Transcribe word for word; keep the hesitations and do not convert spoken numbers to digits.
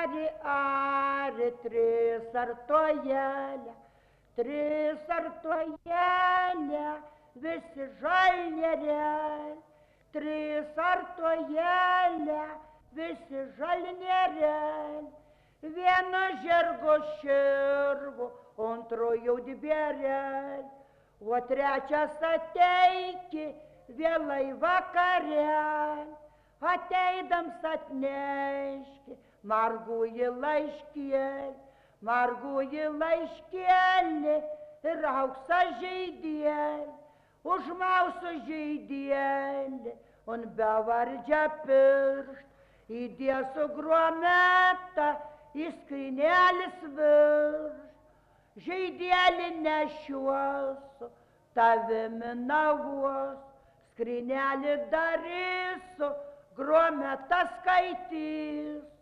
Ari, ari, tris artojelė, tris artojelė, visi žalnerel. Tris artojelė, visi žalnerel. Vieno žirgo širgo, antro jau dibėrel. O trečias ateiki, vėlai vakarel. Ateidams atneški, marguji laiškėlė, marguji laiškėlė ir auksa žaidėlė, užmausiu žaidėlė, un bevardžią pirštą, įdėsiu gruometą, į skrynėlis virš. Žaidėlį nešiuosiu, tavimi navuosiu, skrynelį darysiu, gruometą skaitysiu.